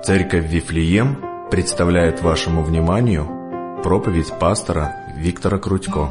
Церковь Вифлеем представляет вашему вниманию проповедь пастора Виктора Крутько.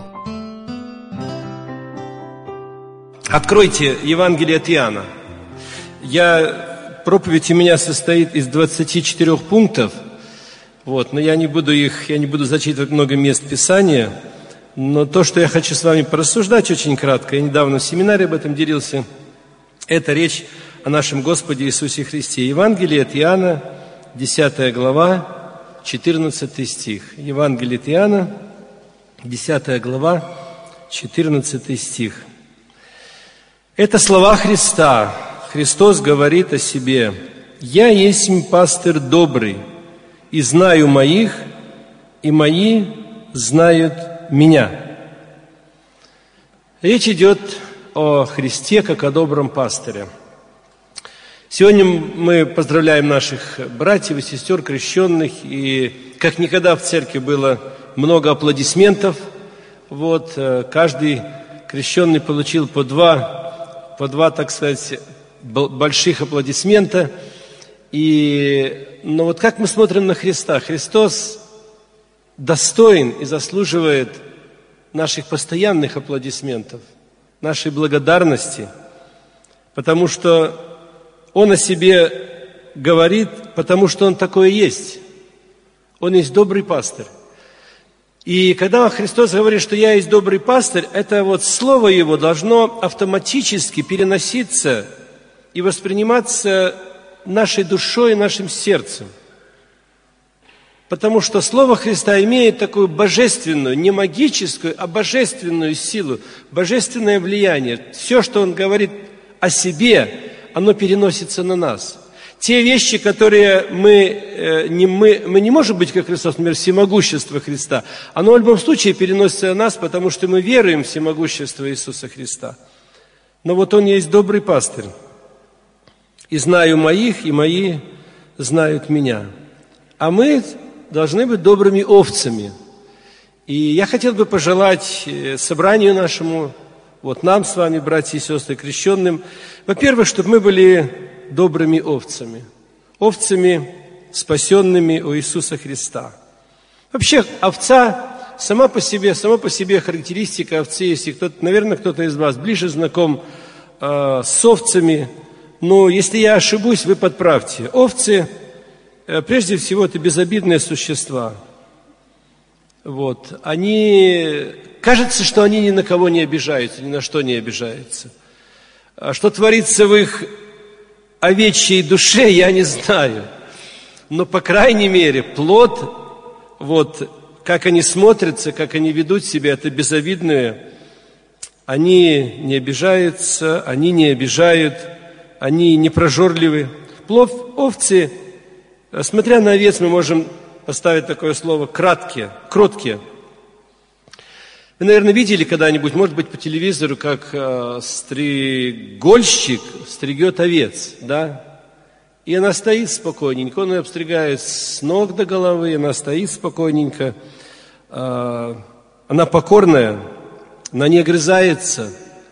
Откройте Евангелие от Иоанна. Проповедь у меня состоит из 24 пунктов, но я не буду зачитывать много мест Писания, но то, что я хочу с вами порассуждать очень кратко, я недавно в семинаре об этом делился, это речь о нашем Господе Иисусе Христе. Евангелие от Иоанна, 10 глава, 14 стих. Евангелие от Иоанна, 10 глава, 14 стих. Это слова Христа. Христос говорит о себе: «Я есть пастырь добрый, и знаю моих, и мои знают меня». Речь идет о Христе как о добром пастыре. Сегодня мы поздравляем наших братьев и сестер крещенных, и как никогда в церкви было много аплодисментов. Каждый крещенный получил по два, так сказать, больших аплодисмента. Но как мы смотрим на Христа? Христос достоин и заслуживает наших постоянных аплодисментов, нашей благодарности, потому что Он о себе говорит, потому что Он такое есть. Он есть добрый пастырь. И когда Христос говорит, что «я есть добрый пастырь», это слово Его должно автоматически переноситься и восприниматься нашей душой и нашим сердцем. Потому что Слово Христа имеет такую божественную, не магическую, а божественную силу, божественное влияние. Все, что Он говорит о себе, оно переносится на нас. Те вещи, которые мы не можем быть, как Христос, например, всемогущество Христа, оно в любом случае переносится на нас, потому что мы веруем в всемогущество Иисуса Христа. Но Он есть добрый пастырь. «И знаю моих, и мои знают меня». А мы должны быть добрыми овцами. И я хотел бы пожелать собранию нашему, нам с вами, братья и сестры, крещенным, во-первых, чтобы мы были добрыми овцами, спасенными у Иисуса Христа. Вообще, овца сама по себе характеристика овцы, если кто-то из вас ближе знаком с овцами, но если я ошибусь, вы подправьте. Овцы, прежде всего, это безобидные существа. Кажется, что они ни на кого не обижаются, ни на что не обижаются. А что творится в их овечьей душе, я не знаю. Но, по крайней мере, плод, как они смотрятся, как они ведут себя, это безобидные. Они не обижаются, они не обижают, они не прожорливы. Овцы, смотря на овец, мы можем поставить такое слово кроткие. Вы, наверное, видели когда-нибудь, может быть, по телевизору, как стригольщик стригет овец, да? И она стоит спокойненько, он ее обстригает с ног до головы, она стоит спокойненько, она покорная, она не огрызается.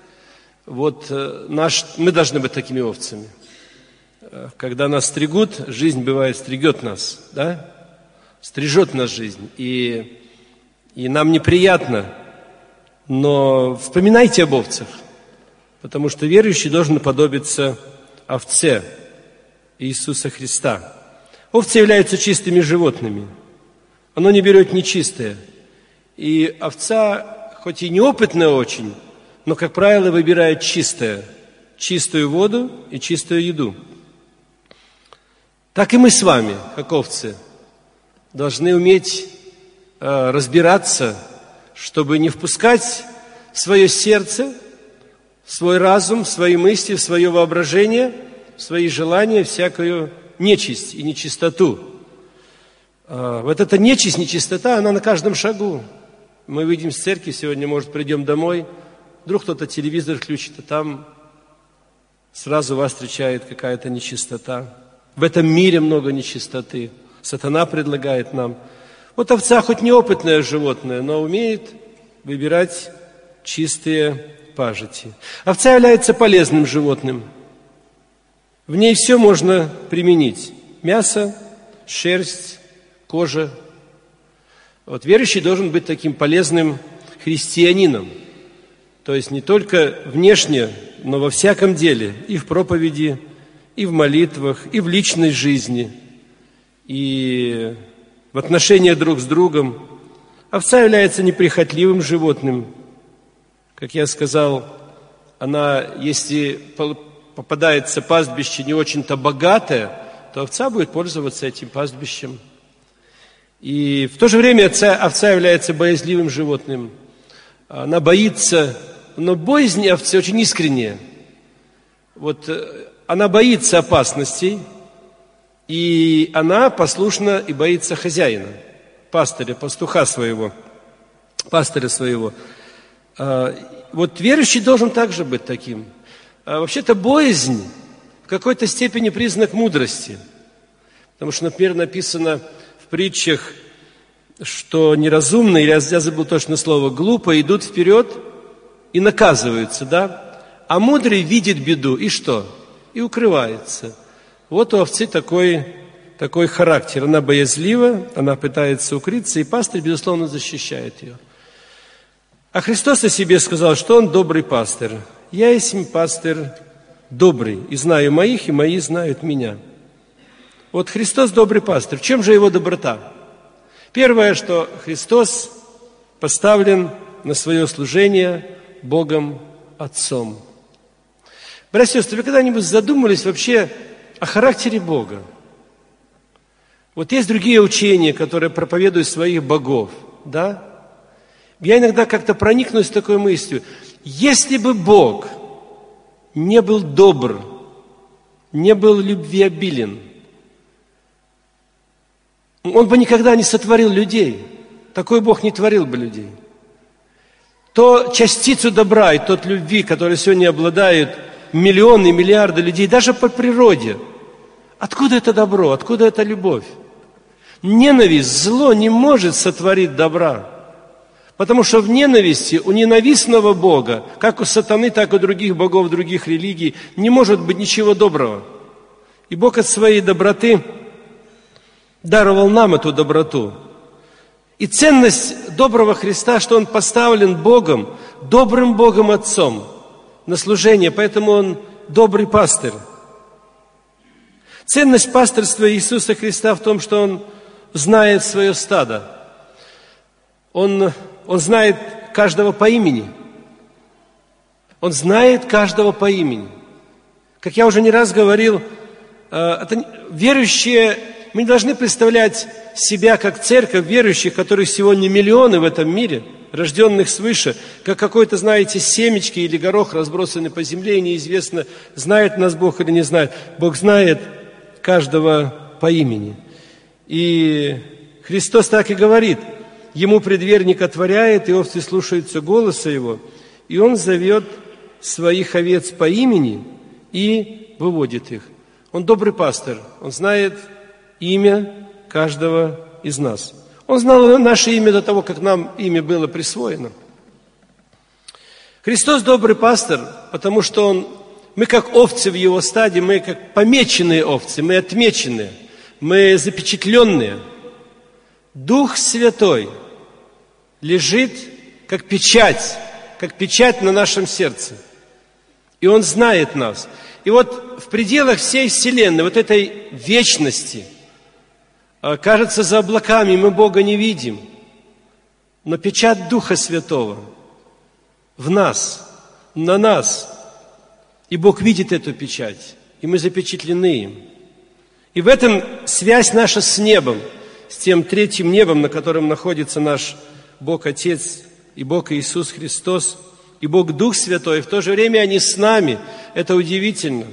Мы должны быть такими овцами. Когда нас стригут, жизнь, бывает, стригет нас, да? Стрижет нас жизнь, и нам неприятно. Но вспоминайте об овцах, потому что верующий должен уподобиться овце Иисуса Христа. Овцы являются чистыми животными. Оно не берет нечистое. И овца, хоть и неопытная очень, но, как правило, выбирает чистую воду и чистую еду. Так и мы с вами, как овцы, должны уметь разбираться, чтобы не впускать в свое сердце, в свой разум, в свои мысли, в свое воображение, в свои желания всякую нечисть и нечистоту. Эта нечисть, нечистота, она на каждом шагу. Мы выйдем с церкви сегодня, может, придем домой, вдруг кто-то телевизор включит, а там сразу вас встречает какая-то нечистота. В этом мире много нечистоты. Сатана предлагает нам. Овца хоть неопытное животное, но умеет выбирать чистые пажити. Овца является полезным животным. В ней все можно применить. Мясо, шерсть, кожа. Вот верующий должен быть таким полезным христианином. То есть не только внешне, но во всяком деле, и в проповеди, и в молитвах, и в личной жизни, и в отношениях друг с другом. Овца является неприхотливым животным. Как я сказал, она, если попадается пастбище не очень-то богатое, то овца будет пользоваться этим пастбищем. И в то же время овца является боязливым животным. Она боится, но боязнь овцы очень искренняя. Вот она боится опасностей, и она послушна и боится хозяина, пастыря, пастуха своего, пастыря своего. Вот верующий должен также быть таким. Вообще-то боязнь в какой-то степени признак мудрости. Потому что, например, написано в притчах, что неразумные, я забыл точно слово, глупо идут вперед и наказываются, да? А мудрый видит беду и что? И укрывается. Вот у овцы такой характер. Она боязлива, она пытается укрыться, и пастырь, безусловно, защищает ее. А Христос о себе сказал, что Он добрый пастырь. Я есть пастырь добрый, и знаю моих, и мои знают меня. Вот Христос добрый пастырь. В чем же Его доброта? Первое, что Христос поставлен на свое служение Богом Отцом. Братья и сестры, вы когда-нибудь задумывались вообще о характере Бога? Вот есть другие учения, которые проповедуют своих богов, да? Я иногда как-то проникнусь такой мыслью. Если бы Бог не был добр, не был любвеобилен, Он бы никогда не сотворил людей. Такой Бог не творил бы людей. То частицу добра и тот любви, который сегодня обладают миллионы, миллиарды людей, даже по природе. Откуда это добро? Откуда эта любовь? Ненависть, зло не может сотворить добра. Потому что в ненависти у ненавистного Бога, как у сатаны, так и у других богов, других религий, не может быть ничего доброго. И Бог от своей доброты даровал нам эту доброту. И ценность доброго Христа, что Он поставлен Богом, добрым Богом Отцом на служение, поэтому Он добрый пастырь. Ценность пастырства Иисуса Христа в том, что Он знает свое стадо. Он знает каждого по имени. Он знает каждого по имени. Как я уже не раз говорил, верующие, мы не должны представлять себя как церковь верующих, которых сегодня миллионы в этом мире, рожденных свыше, как какой-то, знаете, семечки или горох, разбросанный по земле, и неизвестно, знает нас Бог или не знает. Бог знает каждого по имени. И Христос так и говорит: Ему предверник отворяет, и овцы слушаются голоса Его, и Он зовет своих овец по имени и выводит их. Он добрый пастырь, Он знает имя каждого из нас. Он знал наше имя до того, как нам имя было присвоено. Христос добрый пастырь, потому что мы как овцы в Его стаде, мы как помеченные овцы, мы отмеченные, мы запечатленные. Дух Святой лежит как печать на нашем сердце. И Он знает нас. И вот в пределах всей вселенной, вот этой вечности, кажется, за облаками мы Бога не видим, но печать Духа Святого в нас, на нас, и Бог видит эту печать, и мы запечатлены им. И в этом связь наша с небом, с тем третьим небом, на котором находится наш Бог Отец, и Бог Иисус Христос, и Бог Дух Святой. В то же время они с нами. Это удивительно.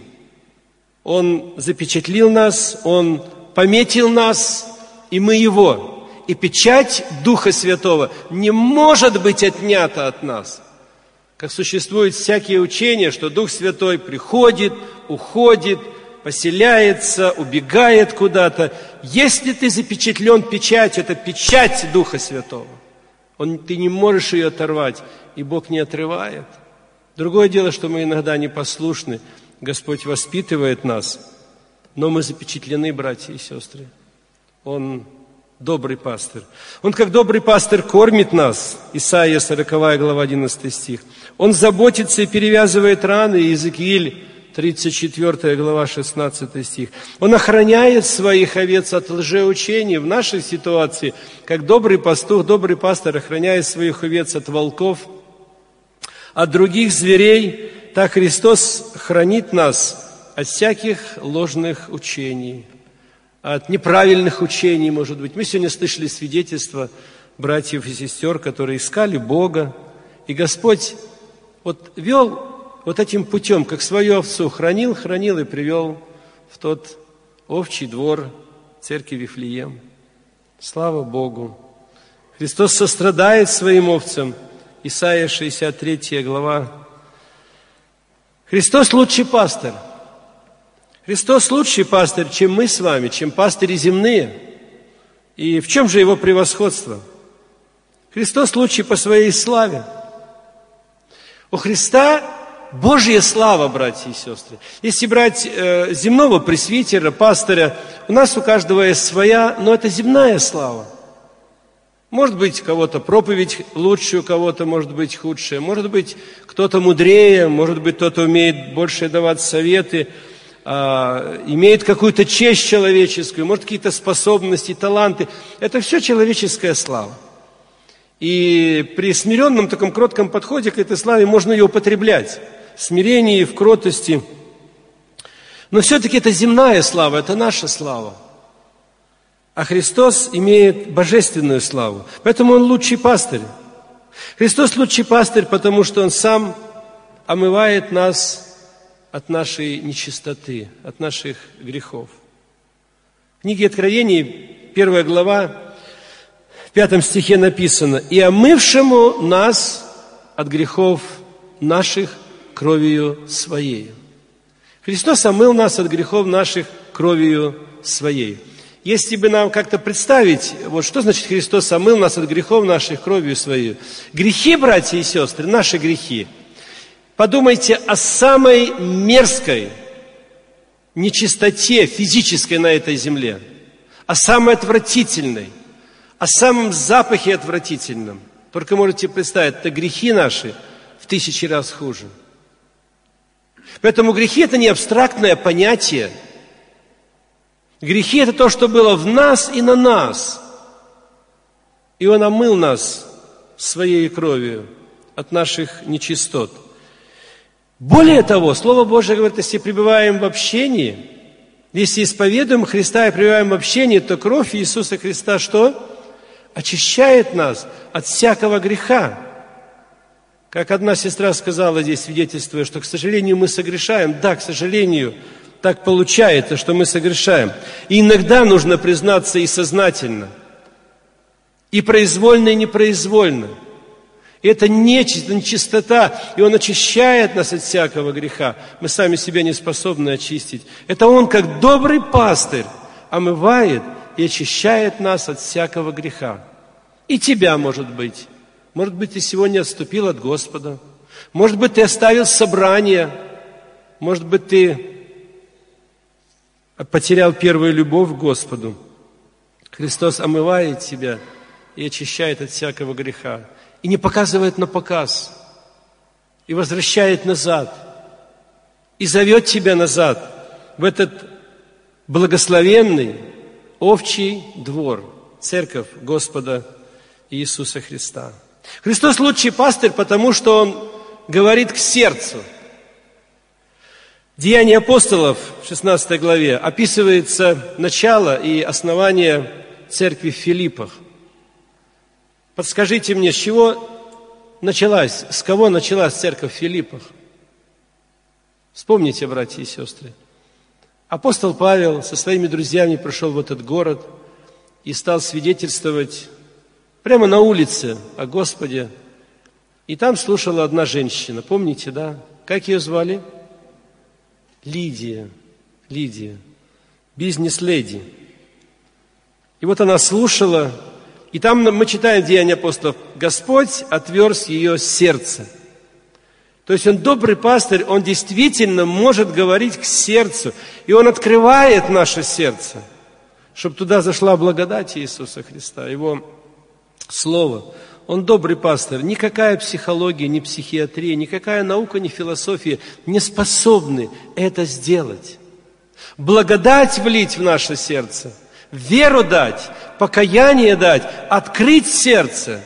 Он запечатлил нас, Он пометил нас, и мы Его. И печать Духа Святого не может быть отнята от нас. Как существуют всякие учения, что Дух Святой приходит, уходит, поселяется, убегает куда-то. Если ты запечатлен печатью, это печать Духа Святого. Ты не можешь ее оторвать, и Бог не отрывает. Другое дело, что мы иногда непослушны. Господь воспитывает нас, но мы запечатлены, братья и сестры. Он добрый пастырь. Он, как добрый пастырь, кормит нас. Исайя 40 глава, 11 стих. Он заботится и перевязывает раны. Иезекииль 34 глава, 16 стих. Он охраняет своих овец от лжеучений. В нашей ситуации, как добрый пастух, добрый пастырь охраняет своих овец от волков, от других зверей, так Христос хранит нас от всяких ложных учений, от неправильных учений, может быть. Мы сегодня слышали свидетельства братьев и сестер, которые искали Бога, и Господь вел этим путем, как свою овцу хранил и привел в тот овчий двор церкви Вифлеем. Слава Богу! Христос сострадает своим овцам. Исайя 63 глава. Христос лучший пастырь. Христос лучший пастырь, чем мы с вами, чем пастыри земные. И в чем же Его превосходство? Христос лучший по своей славе. У Христа Божья слава, братья и сестры. Если брать земного пресвитера, пастыря, у нас у каждого есть своя, но это земная слава. Может быть, у кого-то проповедь лучше, у кого-то, может быть, худшая. Может быть, кто-то мудрее, может быть, кто-то умеет больше давать советы, имеет какую-то честь человеческую, может, какие-то способности, таланты. Это все человеческая слава. И при смиренном, таком кротком подходе к этой славе можно ее употреблять. В смирении, в кротости. Но все-таки это земная слава, это наша слава. А Христос имеет божественную славу. Поэтому Он лучший пастырь. Христос лучший пастырь, потому что Он сам омывает нас от нашей нечистоты, от наших грехов. В книге Откровений, 1 глава, в 5 стихе написано: «И омывшему нас от грехов наших кровью Своей». Христос омыл нас от грехов наших кровью Своей. Если бы нам как-то представить, что значит Христос омыл нас от грехов наших кровью Своей. Грехи, братья и сестры, наши грехи. Подумайте о самой мерзкой нечистоте физической на этой земле, о самой отвратительной, о самом запахе отвратительном. Только можете представить, это грехи наши в 1000 раз хуже. Поэтому грехи – это не абстрактное понятие. Грехи – это то, что было в нас и на нас. И Он омыл нас Своей кровью от наших нечистот. Более того, Слово Божие говорит, если пребываем в общении, если исповедуем Христа и пребываем в общении, то кровь Иисуса Христа что? Очищает нас от всякого греха. Как одна сестра сказала здесь, свидетельствуя, что, к сожалению, мы согрешаем. Да, к сожалению, так получается, что мы согрешаем. И иногда нужно признаться и сознательно, и произвольно, и непроизвольно. И это нечистота, и Он очищает нас от всякого греха. Мы сами себя не способны очистить. Это Он, как добрый пастырь, омывает и очищает нас от всякого греха. И тебя, может быть. Может быть, ты сегодня отступил от Господа. Может быть, ты оставил собрание. Может быть, ты потерял первую любовь к Господу. Христос омывает тебя и очищает от всякого греха. И не показывает на показ. И возвращает назад. И зовет тебя назад в этот благословенный овчий двор, церковь Господа Иисуса Христа. Христос лучший пастырь, потому что Он говорит к сердцу. Деяния апостолов в 16 главе описывается начало и основание церкви в Филиппах. Подскажите мне, с чего началась, с кого началась церковь в Филиппах? Вспомните, братья и сестры. Апостол Павел со своими друзьями пришел в этот город и стал свидетельствовать прямо на улице о Господе. И там слушала одна женщина, помните, да? Как ее звали? Лидия, бизнес-леди. И вот она слушала, и там мы читаем в Деяниях апостолов, Господь отверз ее сердце. То есть Он добрый пастырь, Он действительно может говорить к сердцу, и Он открывает наше сердце. чтобы туда зашла благодать Иисуса Христа, Его Слово. Он добрый пастырь. Никакая психология, ни психиатрия, никакая наука, ни философия не способны это сделать. Благодать влить в наше сердце, веру дать, покаяние дать, открыть сердце.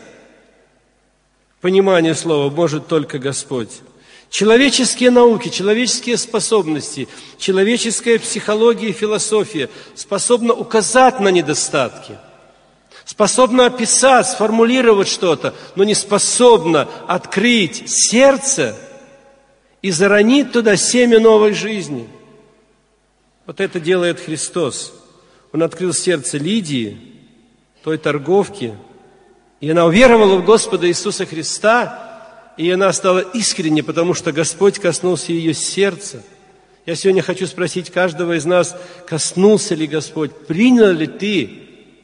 Понимание слова может только Господь. Человеческие науки, человеческие способности, человеческая психология и философия способны указать на недостатки, способны описать, сформулировать что-то, но не способна открыть сердце и заронить туда семя новой жизни. Вот это делает Христос. Он открыл сердце Лидии, той торговки, и она уверовала в Господа Иисуса Христа, и она стала искренней, потому что Господь коснулся ее сердца. Я сегодня хочу спросить каждого из нас, коснулся ли Господь, принял ли ты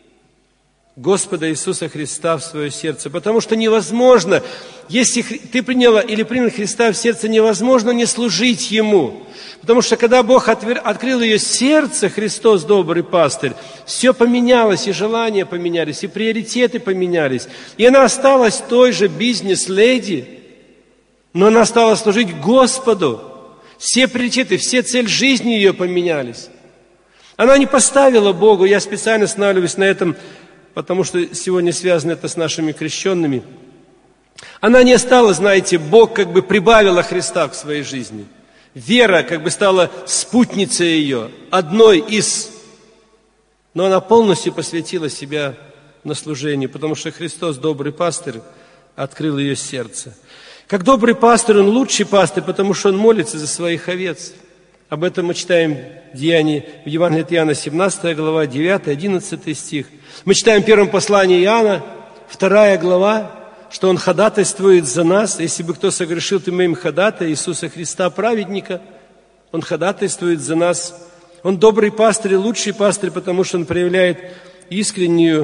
Господа Иисуса Христа в свое сердце? Потому что невозможно, если ты приняла или принял Христа в сердце, невозможно не служить Ему. Потому что когда Бог открыл ее сердце, Христос, добрый пастырь, все поменялось, и желания поменялись, и приоритеты поменялись. И она осталась той же бизнес-леди, но она стала служить Господу. Все приоритеты, все цель жизни ее поменялись. Она не поставила Богу, я специально останавливаюсь на этом, потому что сегодня связано это с нашими крещенными. Она не стала, знаете, Бог как бы прибавила Христа к своей жизни. Вера как бы стала спутницей ее, одной из. Но она полностью посвятила себя на служение, потому что Христос, добрый пастырь, открыл ее сердце. Как добрый пастырь, он лучший пастырь, потому что он молится за своих овец. Об этом мы читаем в Евангелии от Иоанна, 17 глава, 9-11 стих. Мы читаем в первом послании Иоанна, 2 глава, что он ходатайствует за нас. Если бы кто согрешил, то мы им ходатай Иисуса Христа, праведника. Он ходатайствует за нас. Он добрый пастырь, лучший пастырь, потому что он проявляет искреннюю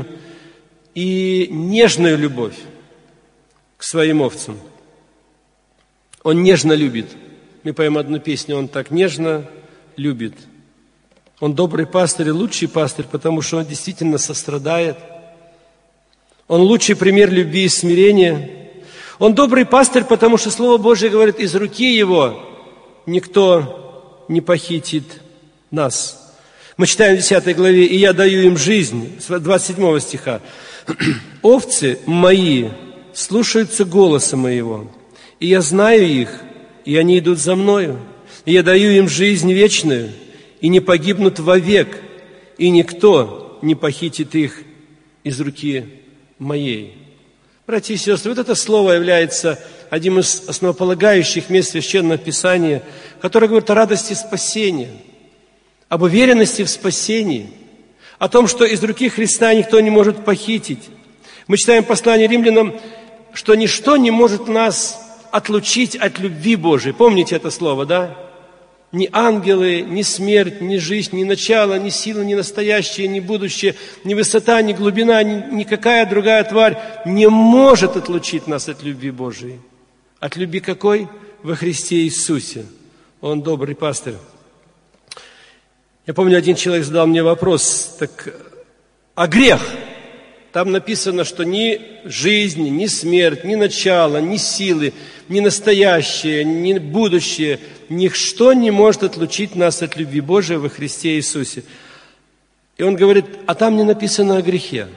и нежную любовь к своим овцам. Он нежно любит. Мы поем одну песню, он так нежно любит. Он добрый пастырь и лучший пастырь, потому что он действительно сострадает. Он лучший пример любви и смирения. Он добрый пастырь, потому что Слово Божие говорит, из руки Его никто не похитит нас. Мы читаем в 10 главе, «И я даю им жизнь», с 27 стиха. «Овцы мои слушаются голоса моего, и я знаю их, и они идут за мною, и я даю им жизнь вечную, и не погибнут вовек, и никто не похитит их из руки моей». Братья и сестры, вот это слово является одним из основополагающих мест Священного Писания, которое говорит о радости спасения, об уверенности в спасении, о том, что из руки Христа никто не может похитить. Мы читаем послание Римлянам, что ничто не может нас отлучить от любви Божией. Помните это слово, да? Ни ангелы, ни смерть, ни жизнь, ни начало, ни сила, ни настоящее, ни будущее, ни высота, ни глубина, никакая другая тварь не может отлучить нас от любви Божией. От любви какой? Во Христе Иисусе. Он добрый пастырь. Я помню, один человек задал мне вопрос, а грех? Там написано, что ни жизнь, ни смерть, ни начало, ни силы, ни настоящее, ни будущее, ничто не может отлучить нас от любви Божией во Христе Иисусе. И он говорит, а там не написано о грехе.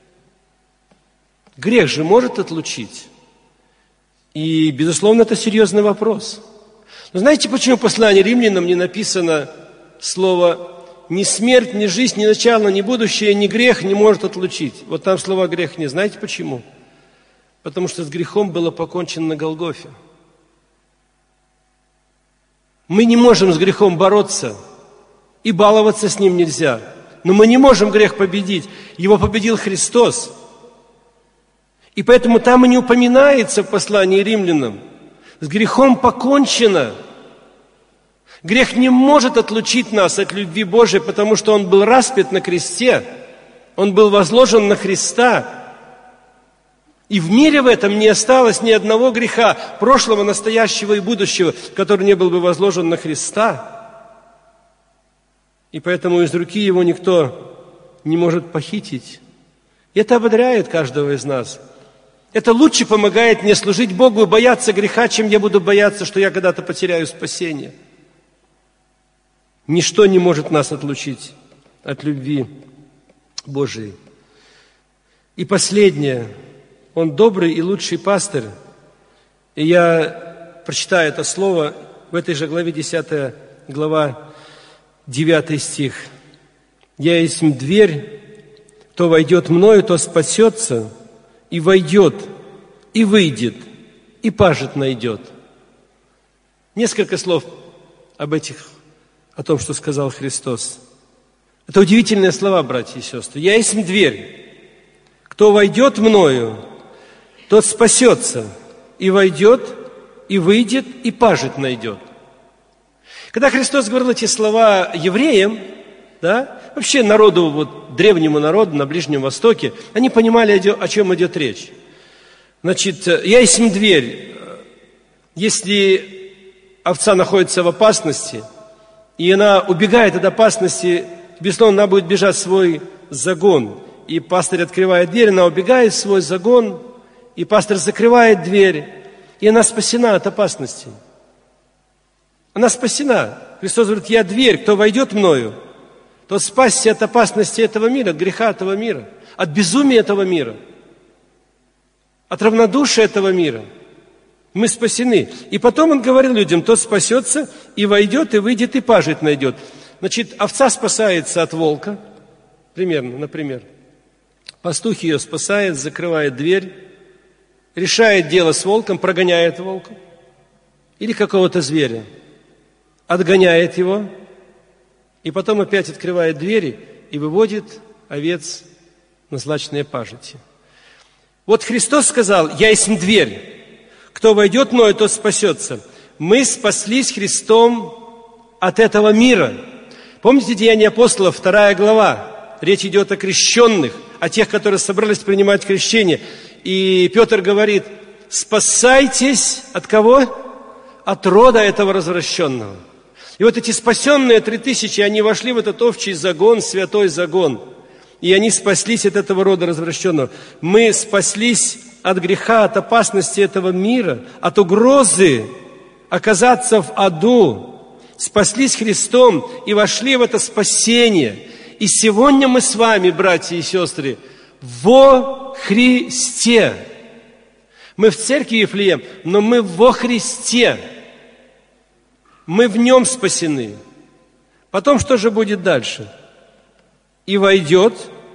Грех же может отлучить? И, безусловно, это серьезный вопрос. Но знаете, почему в послании Римлянам не написано слово «ни смерть, ни жизнь, ни начало, ни будущее, ни грех не может отлучить»? Вот там слова «грех» не. Знаете почему? Потому что с грехом было покончено на Голгофе. Мы не можем с грехом бороться, и баловаться с ним нельзя. Но мы не можем грех победить. Его победил Христос. И поэтому там и не упоминается в послании Римлянам. С грехом покончено. Грех не может отлучить нас от любви Божией, потому что он был распят на кресте. Он был возложен на Христа. И в мире в этом не осталось ни одного греха, прошлого, настоящего и будущего, который не был бы возложен на Христа. И поэтому из руки Его никто не может похитить. И это ободряет каждого из нас. Это лучше помогает мне служить Богу и бояться греха, чем я буду бояться, что я когда-то потеряю спасение. Ничто не может нас отлучить от любви Божией. И последнее. Он добрый и лучший пастырь. И я прочитаю это слово в этой же главе, 10 глава, 9 стих. «Я есть дверь, кто войдет мною, то спасется, и войдет, и выйдет, и пажит найдет». Несколько слов о том, что сказал Христос. Это удивительные слова, братья и сестры. «Я есть дверь, кто войдет мною, тот спасется, и войдет, и выйдет, и пажит найдет». Когда Христос говорил эти слова евреям, да, вообще народу, древнему народу на Ближнем Востоке, они понимали, о чем идет речь. Значит, «Я есть дверь». Если овца находится в опасности, и она убегает от опасности, безусловно, она будет бежать в свой загон. И пастырь открывает дверь, она убегает в свой загон, и пастырь закрывает дверь, и она спасена от опасности. Она спасена. Христос говорит: «Я дверь, кто войдет мною, тот спасся от опасности этого мира, от греха этого мира, от безумия этого мира, от равнодушия этого мира». Мы спасены. И потом он говорил людям: тот спасется, и войдет, и выйдет, и пажить найдет. Значит, овца спасается от волка, например. Пастух ее спасает, закрывает дверь, решает дело с волком, прогоняет волка. Или какого-то зверя. Отгоняет его. И потом опять открывает двери и выводит овец на злачные пажити. Вот Христос сказал: «Я есть дверь. Кто войдет мною, тот спасется». Мы спаслись Христом от этого мира. Помните Деяния апостолов, 2 глава? Речь идет о крещенных, о тех, которые собрались принимать крещение. И Петр говорит: спасайтесь от кого? От рода этого развращенного. И вот эти спасенные 3000, они вошли в этот овчий загон, святой загон. И они спаслись от этого рода развращенного. Мы спаслись от греха, от опасности этого мира, от угрозы оказаться в аду. Спаслись Христом и вошли в это спасение. И сегодня мы с вами, братья и сестры, во Христе. Мы в церкви Вифлеем, но мы во Христе. Мы в Нем спасены. Потом что же будет дальше? И войдет,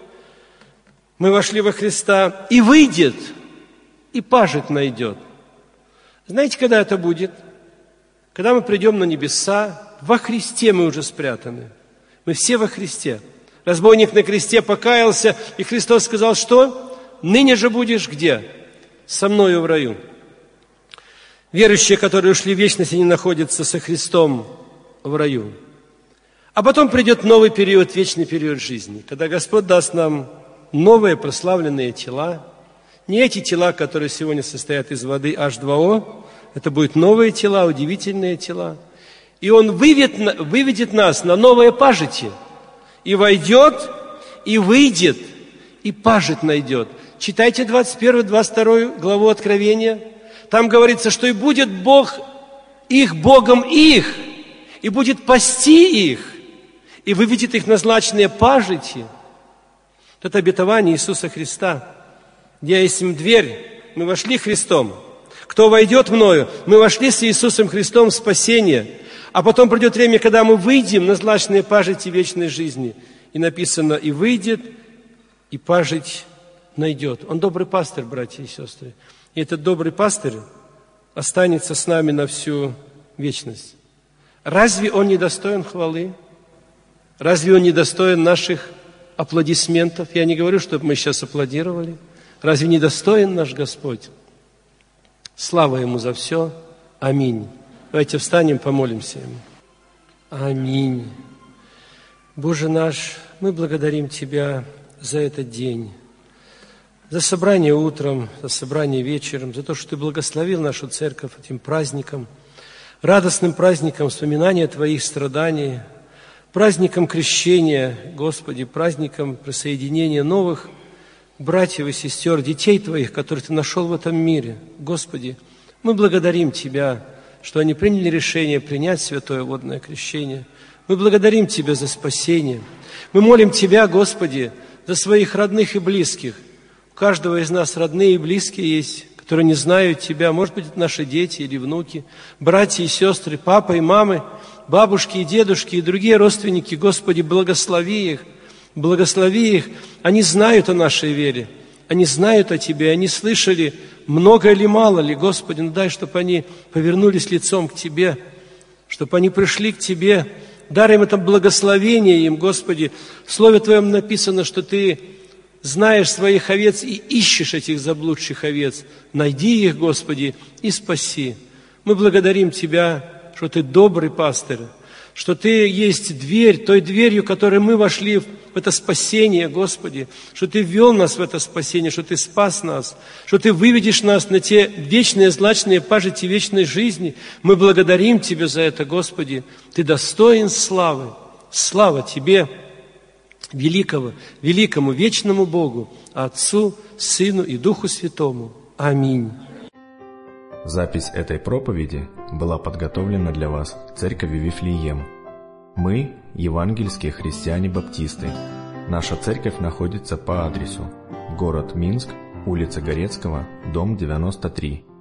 мы вошли во Христа, и выйдет, и пажить найдет. Знаете, когда это будет? Когда мы придем на небеса, во Христе мы уже спрятаны. Мы все во Христе. Разбойник на кресте покаялся, и Христос сказал: что? Ныне же будешь где? Со мною в раю. Верующие, которые ушли в вечность, они находятся со Христом в раю. А потом придет новый период, вечный период жизни, когда Господь даст нам новые прославленные тела. Не эти тела, которые сегодня состоят из воды H2O, это будут новые тела, удивительные тела. И Он выведет нас на новые пажити. И войдет, и выйдет, и пажить найдет. Читайте 21-22 главу Откровения. Там говорится, что и будет Бог их Богом их, и будет пасти их, и выведет их на злачные пажити. Это обетование Иисуса Христа. «Я есть дверь», мы вошли Христом. «Кто войдет мною», мы вошли с Иисусом Христом в спасение. А потом придет время, когда мы выйдем на злачные пажити вечной жизни. И написано: «И выйдет, и пажить найдет». Он добрый пастырь, братья и сестры. И этот добрый пастырь останется с нами на всю вечность. Разве он не достоин хвалы? Разве он не достоин наших аплодисментов? Я не говорю, чтобы мы сейчас аплодировали. Разве не достоин наш Господь? Слава Ему за все. Аминь. Давайте встанем, помолимся Ему. Аминь. Боже наш, мы благодарим Тебя за этот день, за собрание утром, за собрание вечером, за то, что Ты благословил нашу церковь этим праздником, радостным праздником вспоминания Твоих страданий, праздником крещения, Господи, праздником присоединения новых братьев и сестер, детей Твоих, которых Ты нашел в этом мире. Господи, мы благодарим Тебя, что они приняли решение принять святое водное крещение. Мы благодарим Тебя за спасение. Мы молим Тебя, Господи, за своих родных и близких. У каждого из нас родные и близкие есть, которые не знают Тебя. Может быть, это наши дети или внуки, братья и сестры, папа и мамы, бабушки и дедушки и другие родственники. Господи, благослови их, благослови их. Они знают о нашей вере, они знают о Тебе, они слышали, много или мало ли, Господи, ну дай, чтобы они повернулись лицом к Тебе, чтобы они пришли к Тебе. Дай им это благословение им, Господи. В Слове Твоем написано, что Ты знаешь своих овец и ищешь этих заблудших овец. Найди их, Господи, и спаси. Мы благодарим Тебя, что Ты добрый пастырь, что Ты есть дверь, той дверью, которой мы вошли в это спасение, Господи, что Ты ввел нас в это спасение, что Ты спас нас, что Ты выведешь нас на те вечные, злачные пажити вечной жизни. Мы благодарим Тебя за это, Господи. Ты достоин славы. Слава Тебе, великому, вечному Богу, Отцу, Сыну и Духу Святому. Аминь. Запись этой проповеди была подготовлена для вас Церковью Вифлеем. Мы – евангельские христиане-баптисты. Наша церковь находится по адресу: город Минск, улица Горецкого, дом 93.